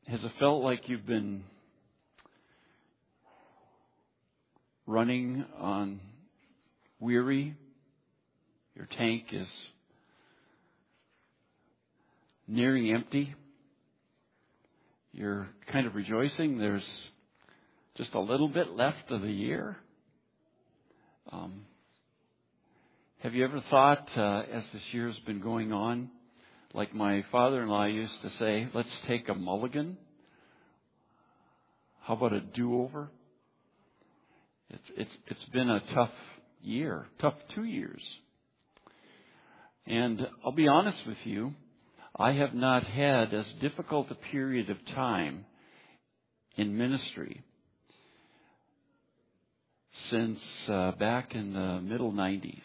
Has it felt like you've been running on weary? Your tank is nearing empty. You're kind of rejoicing. There's just a little bit left of the year. Have you ever thought, as this year's been going on, like my father-in-law used to say, let's take a mulligan? How about a do-over? It's been a tough year, tough 2 years. And I'll be honest with you, I have not had as difficult a period of time in ministry since back in the middle 90s,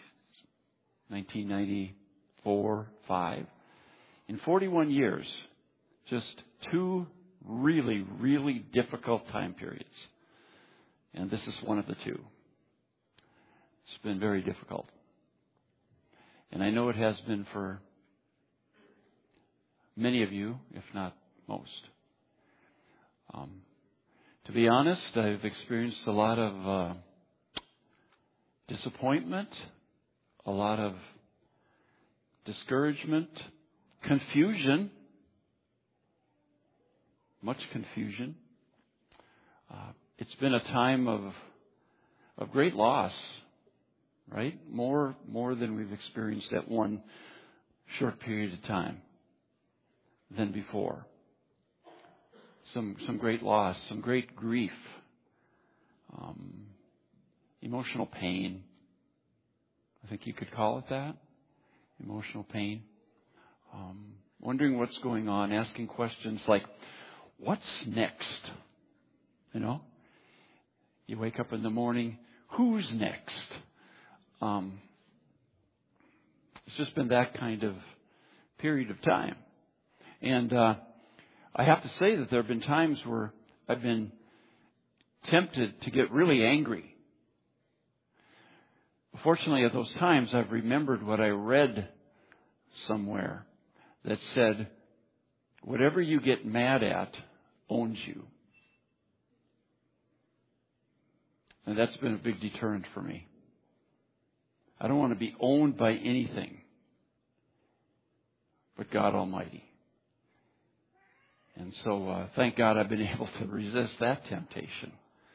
1994, 5. In 41 years, just 2 really, really difficult time periods. And this is one of the 2. It's been very difficult. And I know it has been for many of you, if not most. To be honest, I've experienced a lot of disappointment, a lot of discouragement, confusion, much confusion. It's been a time of great loss, right? More than we've experienced at one short period of time than before. Some great loss, some great grief, emotional pain. I think you could call it that. Emotional pain. Wondering what's going on, asking questions like, what's next? You know? You wake up in the morning, who's next? It's just been that kind of period of time. And I have to say that there have been times where I've been tempted to get really angry. Fortunately, at those times, I've remembered what I read somewhere that said, whatever you get mad at owns you. And that's been a big deterrent for me. I don't want to be owned by anything but God Almighty. And so, thank God I've been able to resist that temptation.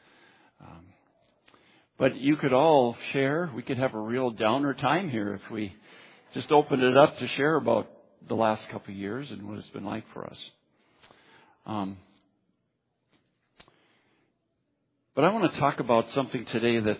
But you could all share. We could have a real downer time here if we just opened it up to share about the last couple of years and what it's been like for us. But I want to talk about something today that's,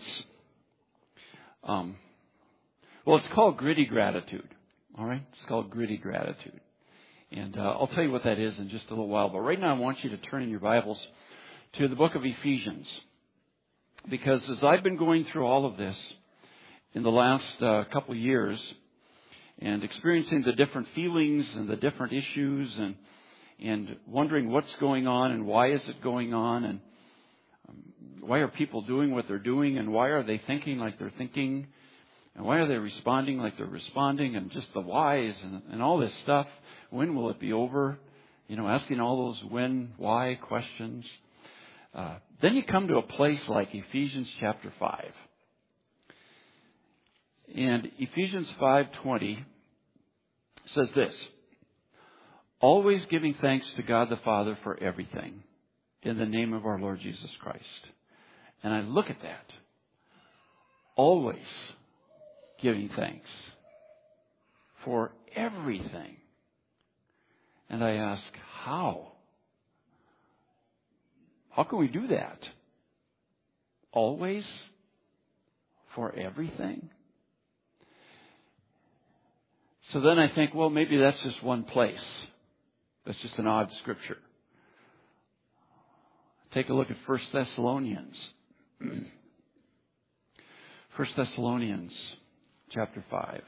it's called gritty gratitude. All right? It's called gritty gratitude. And I'll tell you what that is in just a little while. But right now I want you to turn in your Bibles to the book of Ephesians. Because as I've been going through all of this in the last couple of years and experiencing the different feelings and the different issues and wondering what's going on and why is it going on and why are people doing what they're doing and why are they thinking like they're thinking and why are they responding like they're responding and just the whys and all this stuff. When will it be over? You know, asking all those when, why questions. Then you come to a place like Ephesians chapter 5. And Ephesians 5:20 says this, always giving thanks to God the Father for everything in the name of our Lord Jesus Christ. And I look at that. Always giving thanks for everything. And I ask, how? How can we do that? Always? For everything? So then I think, well, maybe that's just one place. That's just an odd scripture. Take a look at 1 Thessalonians. 1 Thessalonians chapter 5.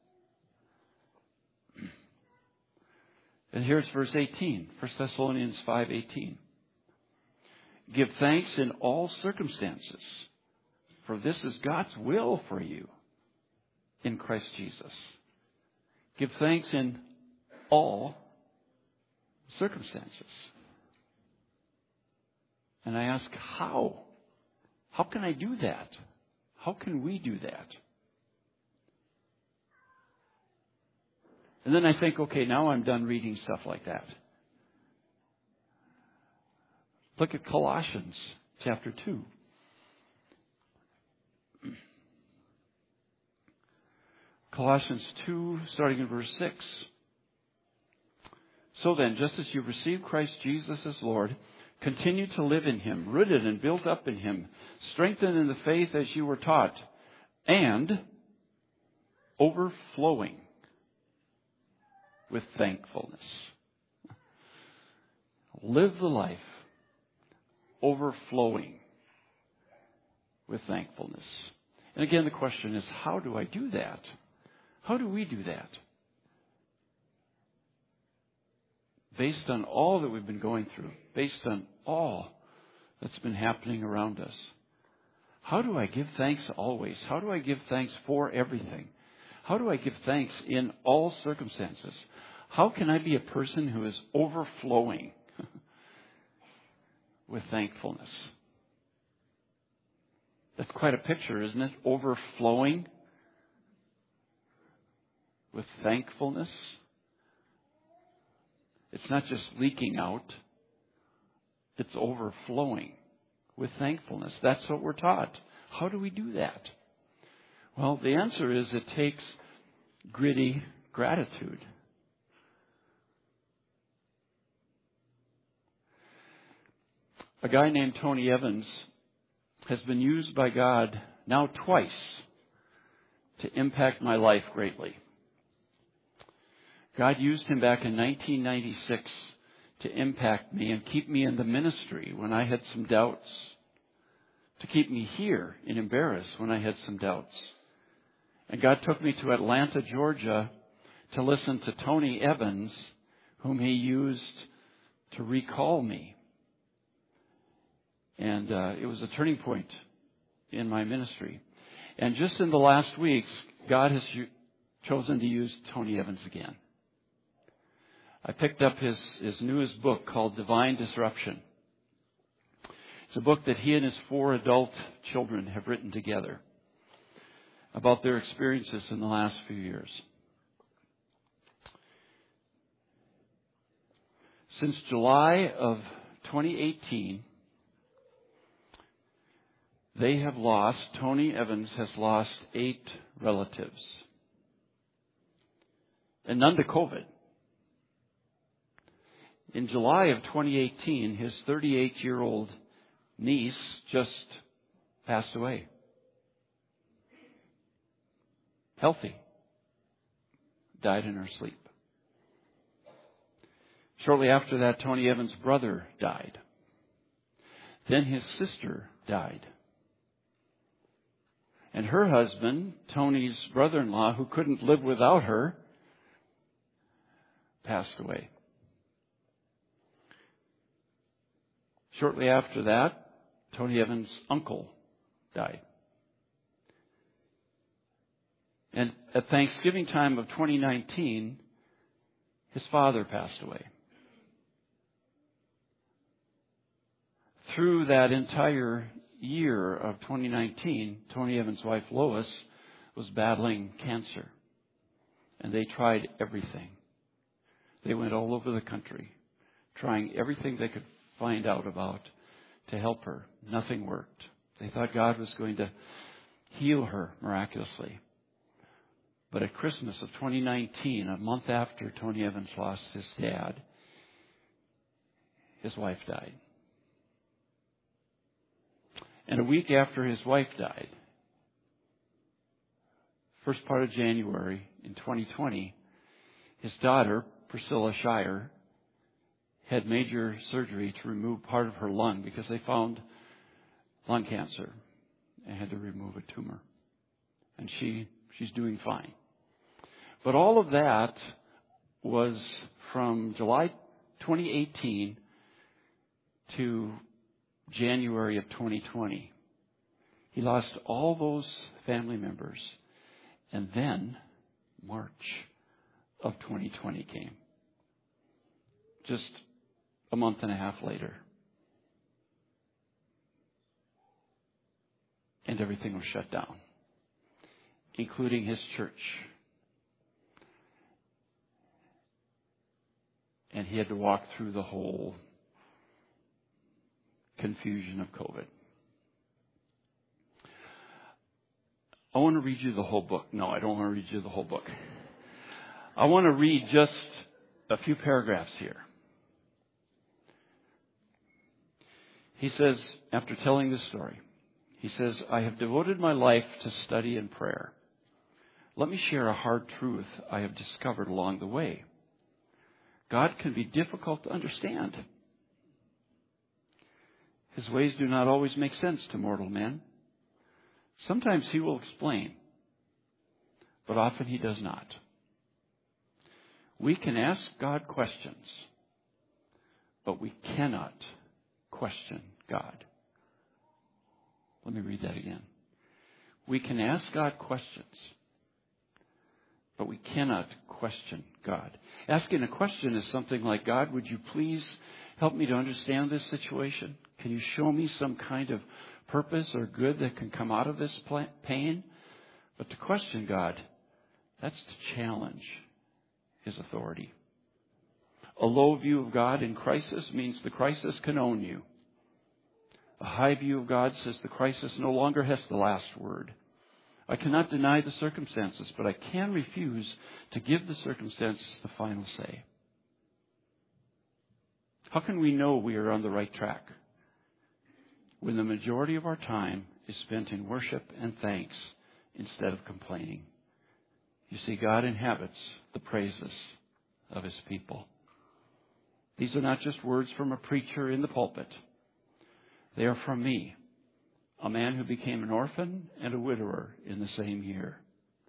And here's verse 18. 1 Thessalonians 5:18. Give thanks in all circumstances, for this is God's will for you in Christ Jesus. Give thanks in all circumstances. And I ask, how? How can I do that? How can we do that? And then I think, okay, now I'm done reading stuff like that. Look at Colossians chapter 2. Colossians 2, starting in verse 6. So then, just as you received Christ Jesus as Lord, continue to live in Him, rooted and built up in Him, strengthened in the faith as you were taught, and overflowing with thankfulness. Live the life overflowing with thankfulness. And again, the question is, how do I do that? How do we do that? Based on all that we've been going through, based on all that's been happening around us. How do I give thanks always? How do I give thanks for everything? How do I give thanks in all circumstances? How can I be a person who is overflowing with thankfulness? That's quite a picture, isn't it? Overflowing with thankfulness. It's not just leaking out. It's overflowing with thankfulness. That's what we're taught. How do we do that? Well, the answer is it takes gritty gratitude. A guy named Tony Evans has been used by God now twice to impact my life greatly. God used him back in 1996 to impact me and keep me in the ministry when I had some doubts, to keep me here in Embarrass when I had some doubts. And God took me to Atlanta, Georgia, to listen to Tony Evans, whom He used to recall me. And it was a turning point in my ministry. And just in the last weeks, God has chosen to use Tony Evans again. I picked up his newest book called Divine Disruption. It's a book that he and his 4 adult children have written together about their experiences in the last few years. Since July of 2018, Tony Evans has lost 8 relatives. And none to COVID. In July of 2018, his 38-year-old niece just passed away. Healthy. Died in her sleep. Shortly after that, Tony Evans' brother died. Then his sister died. And her husband, Tony's brother-in-law, who couldn't live without her, passed away. Shortly after that, Tony Evans' uncle died. And at Thanksgiving time of 2019, his father passed away. Through that entire year of 2019, Tony Evans' wife Lois was battling cancer. And they tried everything. They went all over the country, trying everything they could find out about to help her. Nothing worked. They thought God was going to heal her miraculously. But at Christmas of 2019, a month after Tony Evans lost his dad, his wife died. And a week after his wife died, first part of January in 2020, his daughter, Priscilla Shire, had major surgery to remove part of her lung because they found lung cancer and had to remove a tumor. And she's doing fine. But all of that was from July 2018 to January of 2020. He lost all those family members. And then March of 2020 came. Just a month and a half later. and everything was shut down, including his church. And he had to walk through the whole confusion of COVID. I want to read you the whole book. No, I don't want to read you the whole book. I want to read just a few paragraphs here. He says, after telling this story, he says, I have devoted my life to study and prayer. Let me share a hard truth I have discovered along the way. God can be difficult to understand. His ways do not always make sense to mortal men. Sometimes he will explain, but often he does not. We can ask God questions, but we cannot question God. Let me read that again. We can ask God questions, but we cannot question God. Asking a question is something like, God, would you please help me to understand this situation? Can you show me some kind of purpose or good that can come out of this pain? But to question God, that's to challenge his authority. A low view of God in crisis means the crisis can own you. A high view of God says the crisis no longer has the last word. I cannot deny the circumstances, but I can refuse to give the circumstances the final say. How can we know we are on the right track when the majority of our time is spent in worship and thanks instead of complaining? You see, God inhabits the praises of his people. These are not just words from a preacher in the pulpit. They are from me, a man who became an orphan and a widower in the same year.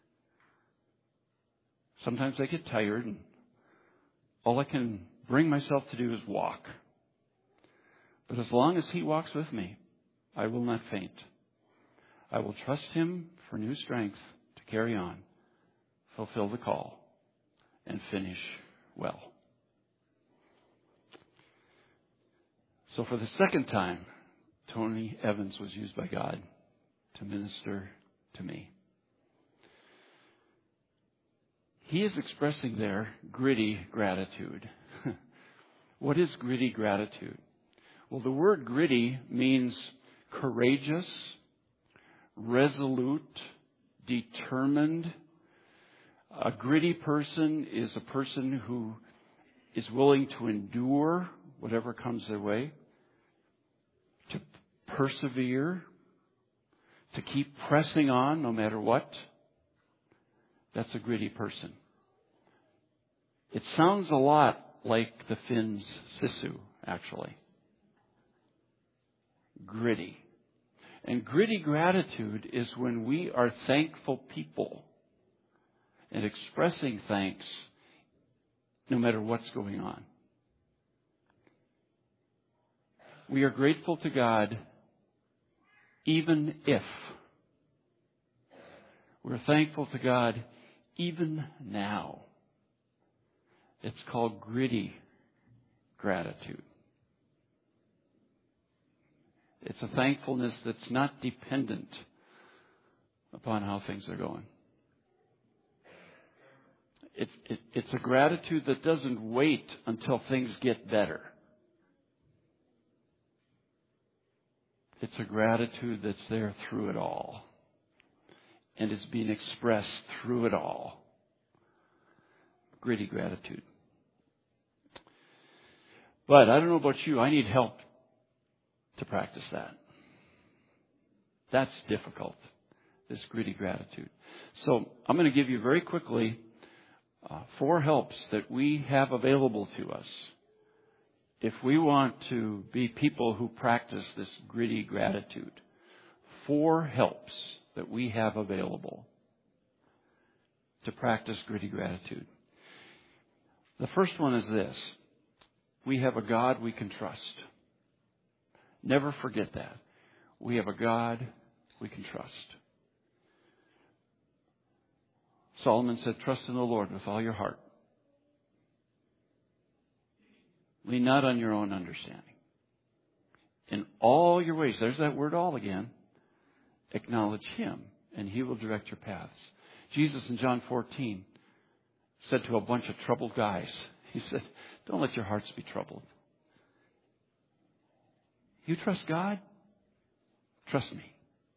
Sometimes I get tired and all I can bring myself to do is walk. But as long as he walks with me, I will not faint. I will trust him for new strength to carry on, fulfill the call, and finish well. So for the second time, Tony Evans was used by God to minister to me. He is expressing there gritty gratitude. What is gritty gratitude? Well, the word gritty means courageous, resolute, determined. A gritty person is a person who is willing to endure whatever comes their way, to persevere, to keep pressing on no matter what. That's a gritty person. It sounds a lot like the Finns' Sisu, actually. Gritty. And gritty gratitude is when we are thankful people and expressing thanks no matter what's going on. We are grateful to God even if. We're thankful to God even now. It's called gritty gratitude. It's a thankfulness that's not dependent upon how things are going. It's a gratitude that doesn't wait until things get better. It's a gratitude that's there through it all and is being expressed through it all. Gritty gratitude. But I don't know about you, I need help to practice that. That's difficult, this gritty gratitude. So I'm going to give you very quickly 4 helps that we have available to us if we want to be people who practice this gritty gratitude. 4 helps that we have available to practice gritty gratitude. The first one is this. We have a God we can trust. Never forget that. We have a God we can trust. Solomon said, trust in the Lord with all your heart. Lean not on your own understanding. In all your ways, there's that word all again. Acknowledge Him, and He will direct your paths. Jesus in John 14 said to a bunch of troubled guys, He said, don't let your hearts be troubled. You trust God? Trust me.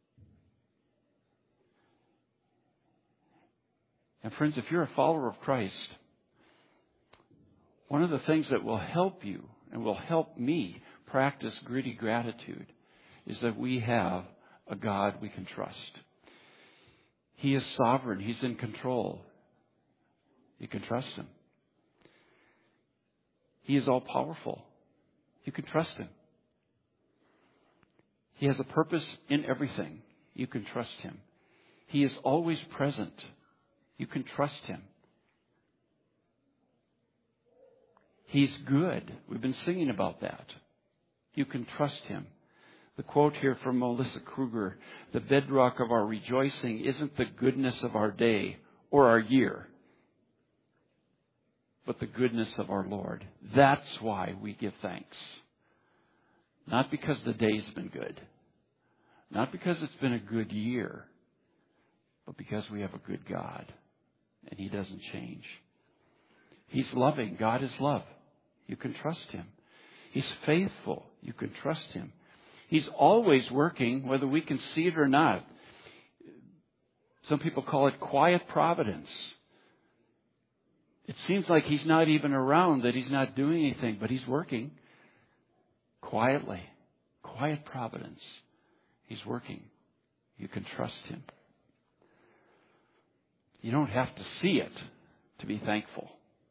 And friends, if you're a follower of Christ, one of the things that will help you and will help me practice gritty gratitude is that we have a God we can trust. He is sovereign. He's in control. You can trust Him. He is all powerful. You can trust Him. He has a purpose in everything. You can trust Him. He is always present. You can trust Him. He's good. We've been singing about that. You can trust Him. The quote here from Melissa Kruger, the bedrock of our rejoicing isn't the goodness of our day or our year, but the goodness of our Lord. That's why we give thanks. Not because the day's been good. Not because it's been a good year, but because we have a good God, and He doesn't change. He's loving. God is love. You can trust Him. He's faithful. You can trust Him. He's always working, whether we can see it or not. Some people call it quiet providence. It seems like He's not even around, that He's not doing anything, but He's working quietly. Quiet providence. He's working. You can trust Him. You don't have to see it to be thankful.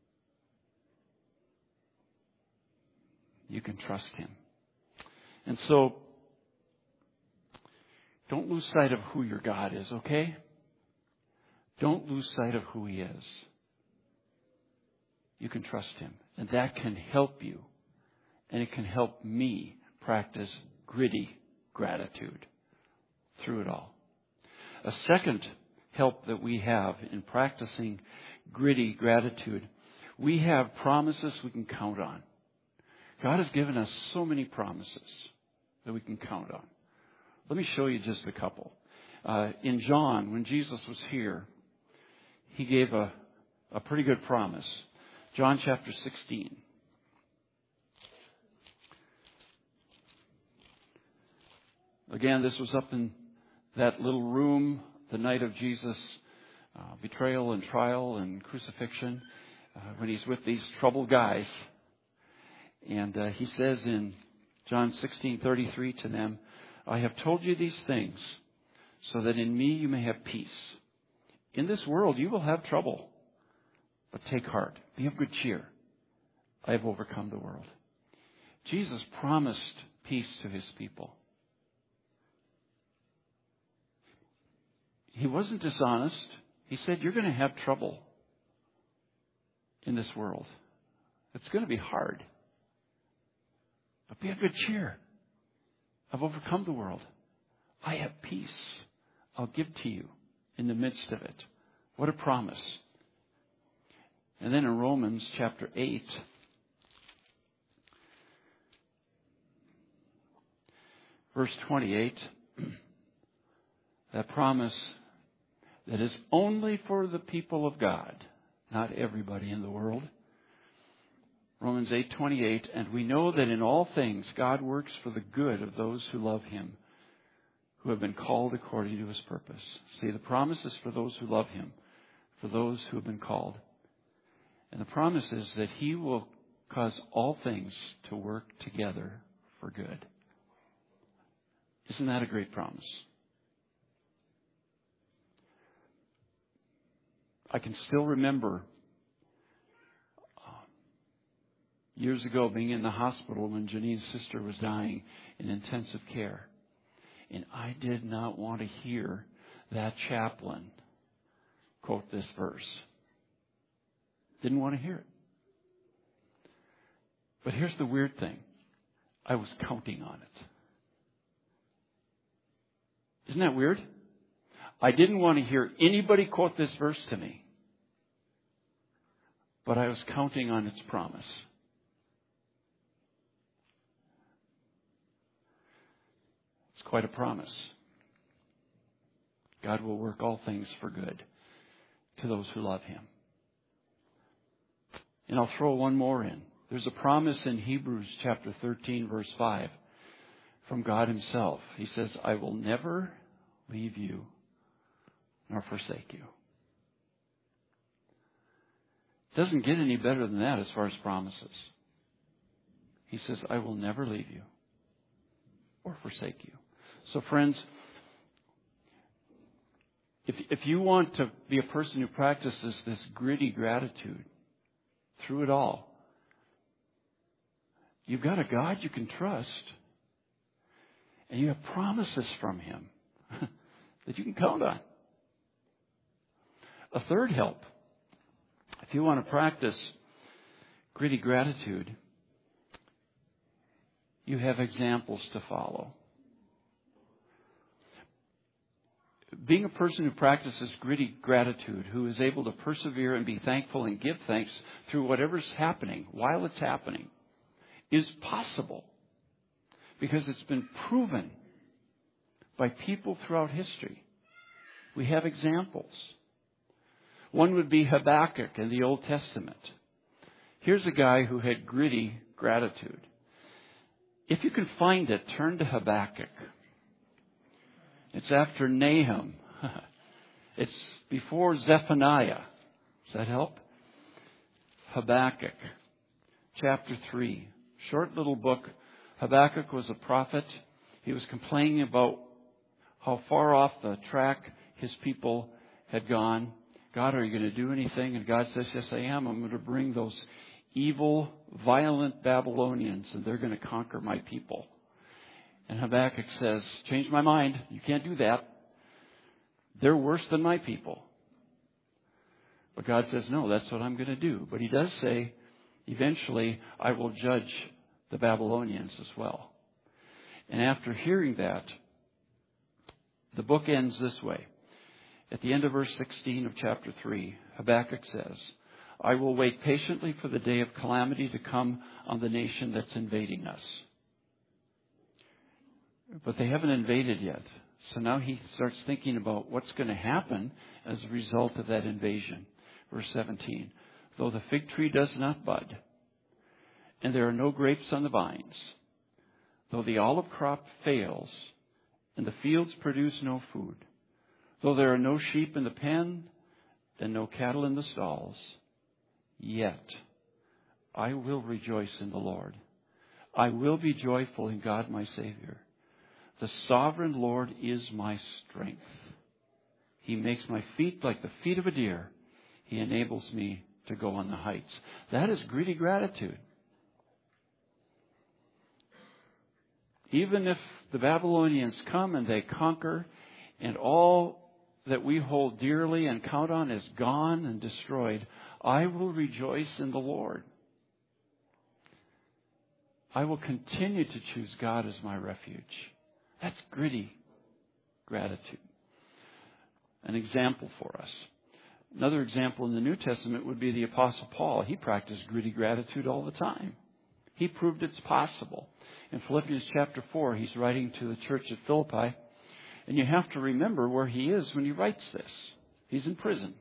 You can trust Him. And so, don't lose sight of who your God is, okay? Don't lose sight of who He is. You can trust Him. And that can help you. And it can help me practice gritty gratitude through it all. A second help that we have in practicing gritty gratitude, we have promises we can count on. God has given us so many promises that we can count on. Let me show you just a couple. In John, when Jesus was here, He gave a pretty good promise. John chapter 16. Again, this was up in that little room the night of Jesus' betrayal and trial and crucifixion, when He's with these troubled guys. And He says in John 16:33 to them, I have told you these things so that in me you may have peace. In this world you will have trouble, but take heart. Be of good cheer. I have overcome the world. Jesus promised peace to His people. He wasn't dishonest. He said, you're going to have trouble in this world. It's going to be hard. But be of good cheer. I've overcome the world. I have peace. I'll give to you in the midst of it. What a promise. And then in Romans chapter 8, verse 28, that promise that is only for the people of God, not everybody in the world. Romans 8:28, and we know that in all things God works for the good of those who love Him, who have been called according to His purpose. See, the promise is for those who love Him, for those who have been called. And the promise is that He will cause all things to work together for good. Isn't that a great promise? I can still remember years ago being in the hospital when Janine's sister was dying in intensive care. And I did not want to hear that chaplain quote this verse. Didn't want to hear it. But here's the weird thing. I was counting on it. Isn't that weird? I didn't want to hear anybody quote this verse to me. But I was counting on its promise. It's quite a promise. God will work all things for good to those who love Him. And I'll throw one more in. There's a promise in Hebrews chapter 13, verse 5 from God Himself. He says, I will never leave you nor forsake you. It doesn't get any better than that as far as promises. He says, I will never leave you or forsake you. So friends, if you want to be a person who practices this gritty gratitude through it all, you've got a God you can trust, and you have promises from Him that you can count on. A third help, if you want to practice gritty gratitude, you have examples to follow. Being a person who practices gritty gratitude, who is able to persevere and be thankful and give thanks through whatever's happening, while it's happening, is possible because it's been proven by people throughout history. We have examples. One would be Habakkuk in the Old Testament. Here's a guy who had gritty gratitude. If you can find it, turn to Habakkuk. It's after Nahum. It's before Zephaniah. Does that help? Habakkuk, chapter 3. Short little book. Habakkuk was a prophet. He was complaining about how far off the track his people had gone. God, are you going to do anything? And God says, yes, I am. I'm going to bring those evil, violent Babylonians, and they're going to conquer my people. And Habakkuk says, change my mind. You can't do that. They're worse than my people. But God says, no, that's what I'm going to do. But He does say, eventually, I will judge the Babylonians as well. And after hearing that, the book ends this way. At the end of verse 16 of chapter 3, Habakkuk says, I will wait patiently for the day of calamity to come on the nation that's invading us. But they haven't invaded yet. So now he starts thinking about what's going to happen as a result of that invasion. Verse 17, though the fig tree does not bud, and there are no grapes on the vines, though the olive crop fails, and the fields produce no food, though there are no sheep in the pen, and no cattle in the stalls, yet I will rejoice in the Lord. I will be joyful in God my Savior. The sovereign Lord is my strength. He makes my feet like the feet of a deer. He enables me to go on the heights. That is gritty gratitude. Even if the Babylonians come and they conquer, and all that we hold dearly and count on is gone and destroyed, I will rejoice in the Lord. I will continue to choose God as my refuge. That's gritty gratitude. An example for us. Another example in the New Testament would be the Apostle Paul. He practiced gritty gratitude all the time. He proved it's possible. In Philippians chapter 4, he's writing to the church at Philippi. And you have to remember where he is when he writes this. He's in prison.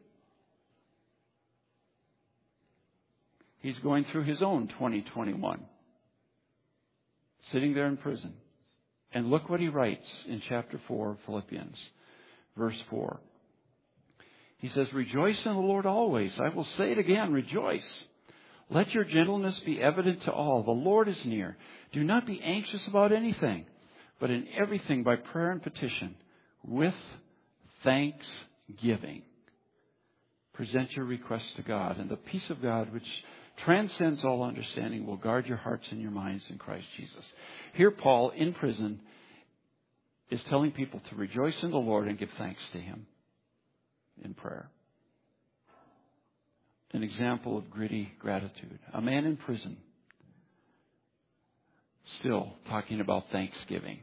He's going through his own 2021. Sitting there in prison. And look what he writes in chapter 4 of Philippians, verse 4. He says, rejoice in the Lord always. I will say it again, rejoice. Let your gentleness be evident to all. The Lord is near. Do not be anxious about anything, but in everything by prayer and petition, with thanksgiving. Present your requests to God, and the peace of God, which transcends all understanding, will guard your hearts and your minds in Christ Jesus. Here Paul, in prison, is telling people to rejoice in the Lord and give thanks to Him in prayer. An example of gritty gratitude. A man in prison, still talking about thanksgiving.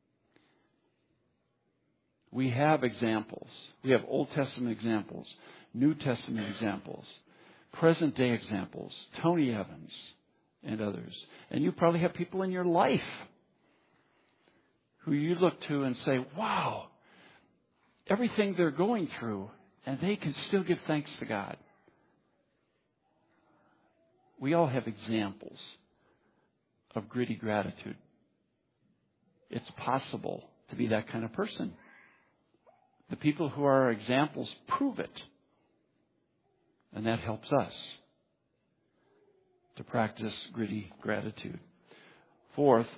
We have examples. We have Old Testament examples, New Testament examples, present day examples, Tony Evans and others. And you probably have people in your life who you look to and say, wow, everything they're going through, and they can still give thanks to God. We all have examples of gritty gratitude. It's possible to be that kind of person. The people who are our examples prove it. And that helps us to practice gritty gratitude. Fourth,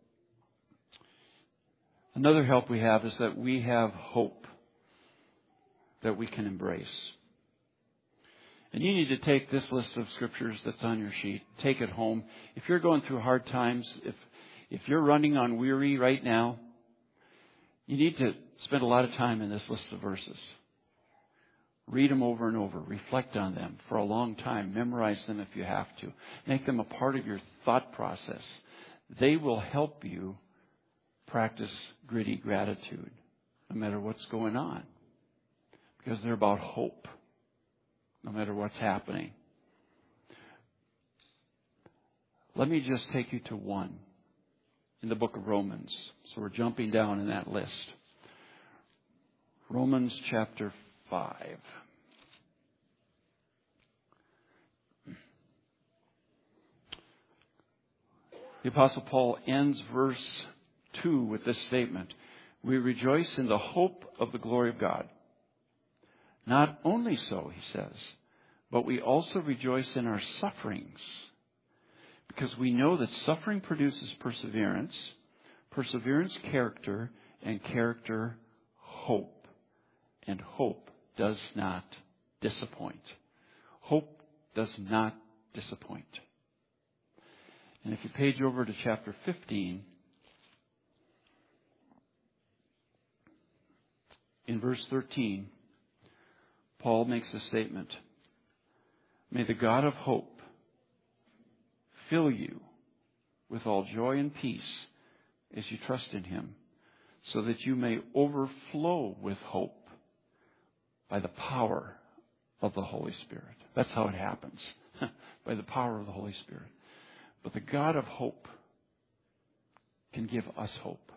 another help we have is that we have hope that we can embrace. And you need to take this list of scriptures that's on your sheet. Take it home. If you're going through hard times, if you're running on weary right now, you need to spend a lot of time in this list of verses. Read them over and over. Reflect on them for a long time. Memorize them if you have to. Make them a part of your thought process. They will help you practice gritty gratitude no matter what's going on. Because they're about hope no matter what's happening. Let me just take you to one in the book of Romans. So we're jumping down in that list. Romans chapter 5. The Apostle Paul ends verse 2 with this statement. We rejoice in the hope of the glory of God. Not only so, he says, but we also rejoice in our sufferings, because we know that suffering produces perseverance, perseverance character, and character hope. And hope does not disappoint. Hope does not disappoint. And if you page over to chapter 15, in verse 13, Paul makes a statement. May the God of hope fill you with all joy and peace as you trust in Him, so that you may overflow with hope by the power of the Holy Spirit. That's how it happens, by the power of the Holy Spirit. But the God of hope can give us hope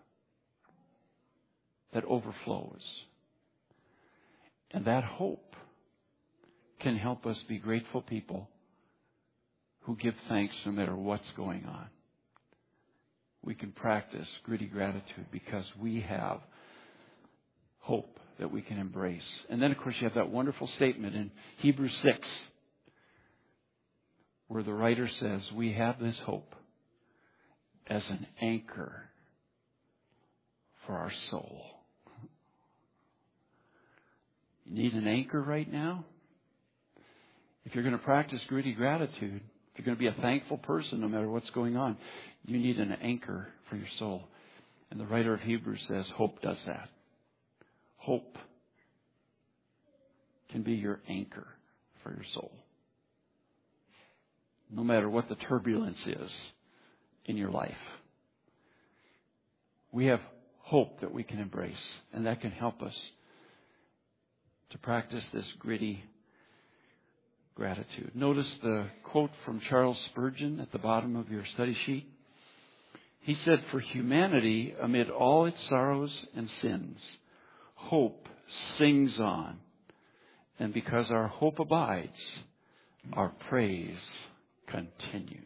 that overflows. And that hope can help us be grateful people who give thanks no matter what's going on. We can practice gritty gratitude because we have hope that we can embrace. And then, of course, you have that wonderful statement in Hebrews 6 where the writer says, we have this hope as an anchor for our soul. You need an anchor right now? If you're going to practice gritty gratitude, if you're going to be a thankful person no matter what's going on, you need an anchor for your soul. And the writer of Hebrews says hope does that. Hope can be your anchor for your soul. No matter what the turbulence is in your life. We have hope that we can embrace, and that can help us to practice this gritty gratitude. Notice the quote from Charles Spurgeon at the bottom of your study sheet. He said, for humanity, amid all its sorrows and sins, hope sings on. And because our hope abides, our praise continues.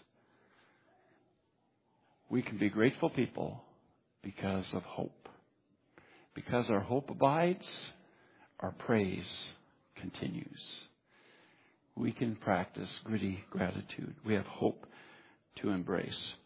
We can be grateful people because of hope. Because our hope abides, our praise continues. We can practice gritty gratitude. We have hope to embrace.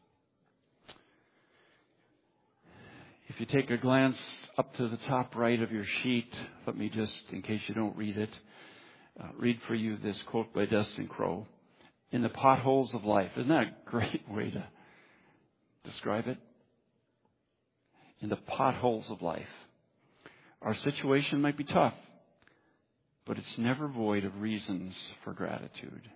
If you take a glance up to the top right of your sheet, let me just, in case you don't read it, read for you this quote by Dustin Crowe. In the potholes of life. Isn't that a great way to describe it? In the potholes of life. Our situation might be tough, but it's never void of reasons for gratitude.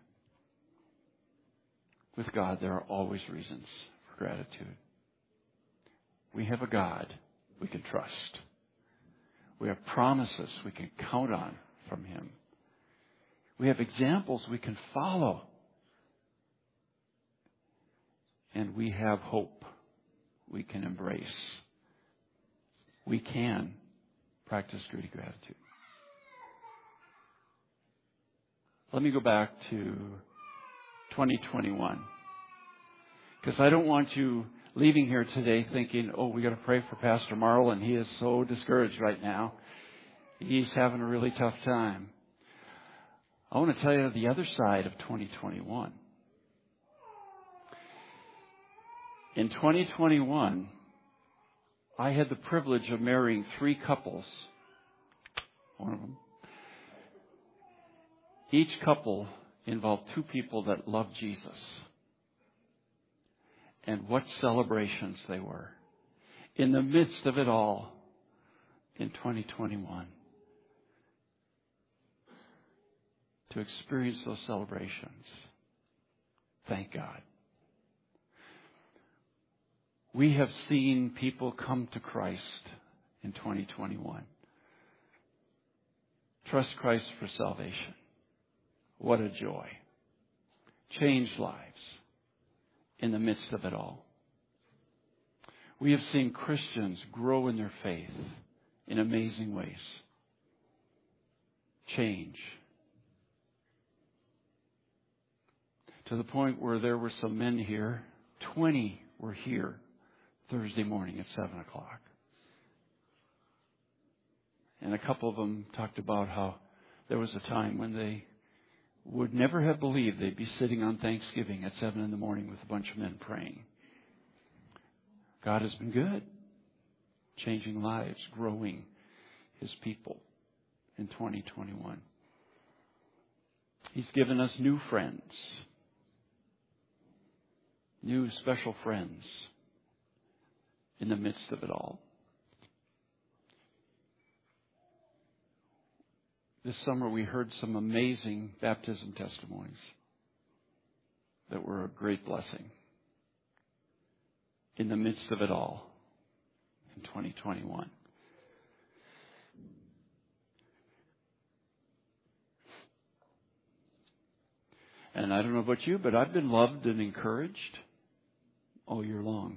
With God, there are always reasons for gratitude. We have a God we can trust. We have promises we can count on from Him. We have examples we can follow. And we have hope we can embrace. We can practice gritty gratitude. Let me go back to 2021. Because I don't want you leaving here today thinking, oh, we got to pray for Pastor Marl, and he is so discouraged right now. He's having a really tough time. I want to tell you the other side of 2021. In 2021, I had the privilege of marrying 3 couples. One of them. Each couple involved 2 people that loved Jesus. And what celebrations they were. In the midst of it all, in 2021. To experience those celebrations. Thank God. We have seen people come to Christ in 2021. Trust Christ for salvation. What a joy. Changed lives in the midst of it all. We have seen Christians grow in their faith in amazing ways. Change. To the point where there were some men here, 20 were here Thursday morning at 7 o'clock. And a couple of them talked about how there was a time when they would never have believed they'd be sitting on Thanksgiving at 7 in the morning with a bunch of men praying. God has been good, changing lives, growing His people in 2021. He's given us new friends, new special friends in the midst of it all. This summer we heard some amazing baptism testimonies that were a great blessing in the midst of it all in 2021. And I don't know about you, but I've been loved and encouraged all year long.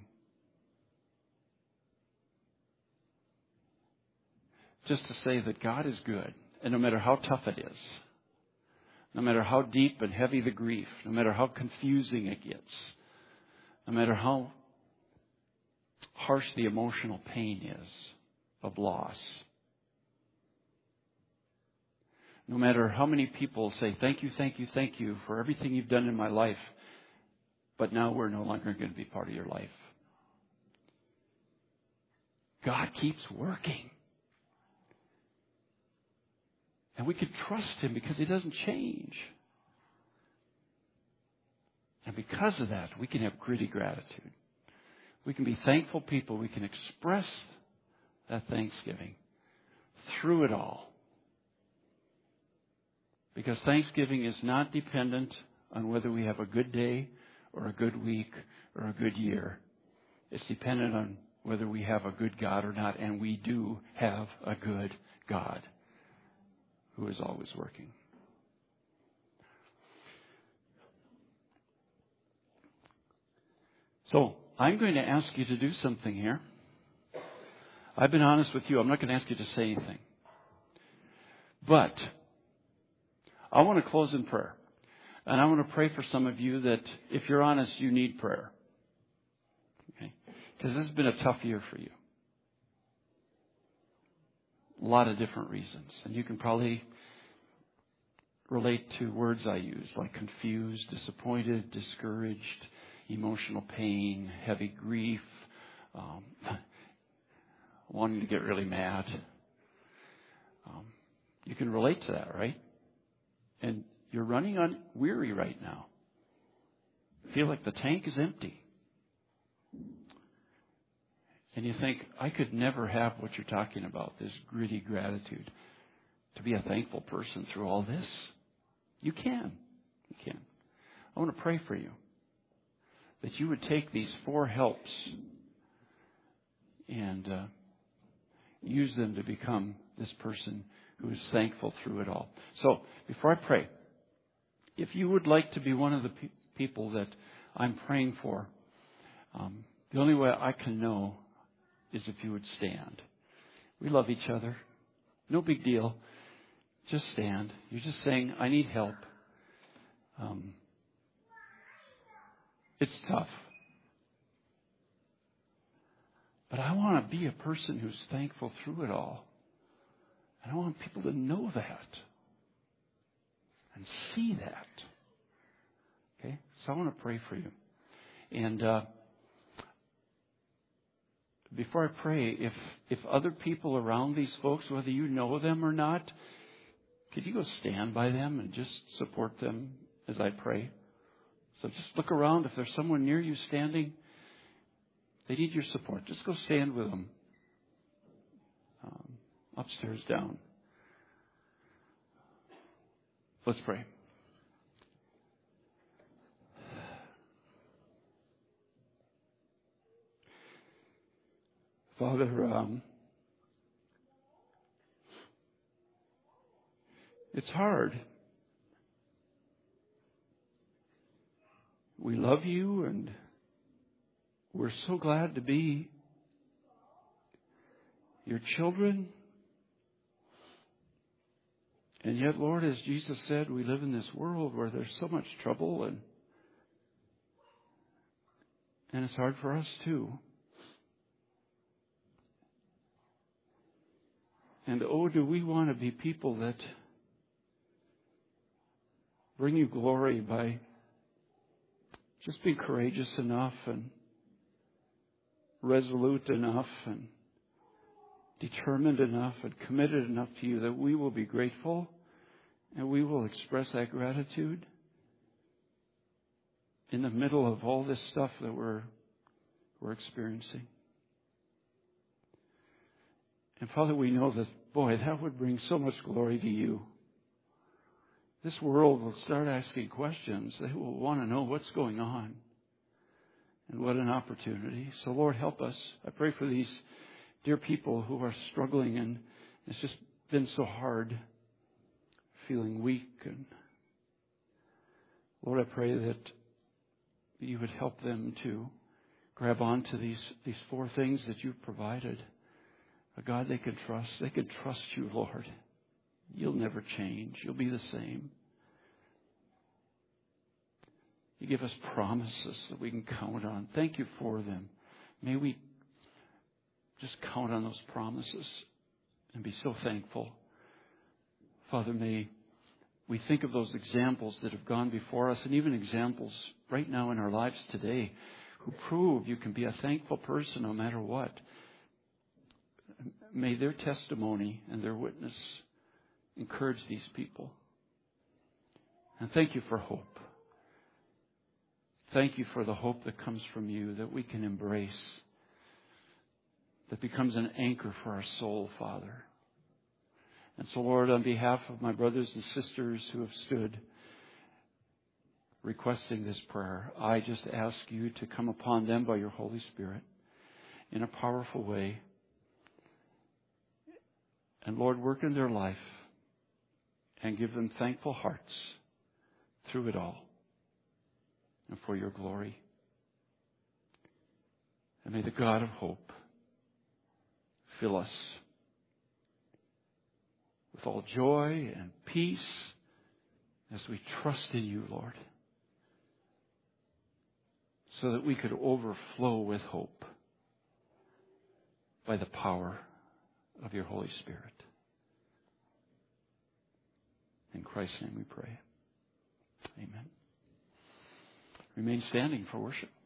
Just to say that God is good. And no matter how tough it is, no matter how deep and heavy the grief, no matter how confusing it gets, no matter how harsh the emotional pain is of loss, no matter how many people say, thank you for everything you've done in my life, but now we're no longer going to be part of your life. God keeps working. And we can trust Him because He doesn't change. And because of that, we can have gritty gratitude. We can be thankful people. We can express that thanksgiving through it all. Because thanksgiving is not dependent on whether we have a good day or a good week or a good year. It's dependent on whether we have a good God or not. And we do have a good God who is always working. So, I'm going to ask you to do something here. I've been honest with you. I'm not going to ask you to say anything. But I want to close in prayer. And I want to pray for some of you that, if you're honest, you need prayer. Okay? Because this has been a tough year for you. A lot of different reasons. And you can probably relate to words I use, like confused, disappointed, discouraged, emotional pain, heavy grief, wanting to get really mad. You can relate to that, right? And you're running on weary right now. You feel like the tank is empty. And you think, I could never have what you're talking about, this gritty gratitude, to be a thankful person through all this. You can. You can. I want to pray for you that you would take these 4 helps and use them to become this person who is thankful through it all. So, before I pray, if you would like to be one of the people that I'm praying for, the only way I can know is if you would stand. We love each other. No big deal. Just stand. You're just saying, I need help. It's tough. But I want to be a person who's thankful through it all. And I want people to know that and see that. Okay? So I want to pray for you. And before I pray, if other people around these folks, whether you know them or not, could you go stand by them and just support them as I pray? So just look around. If there's someone near you standing, they need your support. Just go stand with them. Upstairs, down. Let's pray. Father, it's hard. We love you, and we're so glad to be your children. And yet, Lord, as Jesus said, we live in this world where there's so much trouble, and it's hard for us too. And oh, do we want to be people that bring you glory by just being courageous enough and resolute enough and determined enough and committed enough to you that we will be grateful and we will express that gratitude in the middle of all this stuff that we're experiencing. And Father, we know that, boy, that would bring so much glory to you. This world will start asking questions. They will want to know what's going on. And what an opportunity. So, Lord, help us. I pray for these dear people who are struggling, and it's just been so hard, feeling weak. And Lord, I pray that you would help them to grab onto these four things that you've provided. A God they can trust. They can trust you, Lord. You'll never change. You'll be the same. You give us promises that we can count on. Thank you for them. May we just count on those promises and be so thankful. Father, may we think of those examples that have gone before us, and even examples right now in our lives today who prove you can be a thankful person no matter what. May their testimony and their witness encourage these people. And thank you for hope. Thank you for the hope that comes from you that we can embrace, that becomes an anchor for our soul, Father. And so, Lord, on behalf of my brothers and sisters who have stood requesting this prayer, I just ask you to come upon them by your Holy Spirit in a powerful way. And Lord, work in their life and give them thankful hearts through it all and for your glory. And may the God of hope fill us with all joy and peace as we trust in you, Lord, so that we could overflow with hope by the power of your Holy Spirit. In Christ's name we pray. Amen. Remain standing for worship.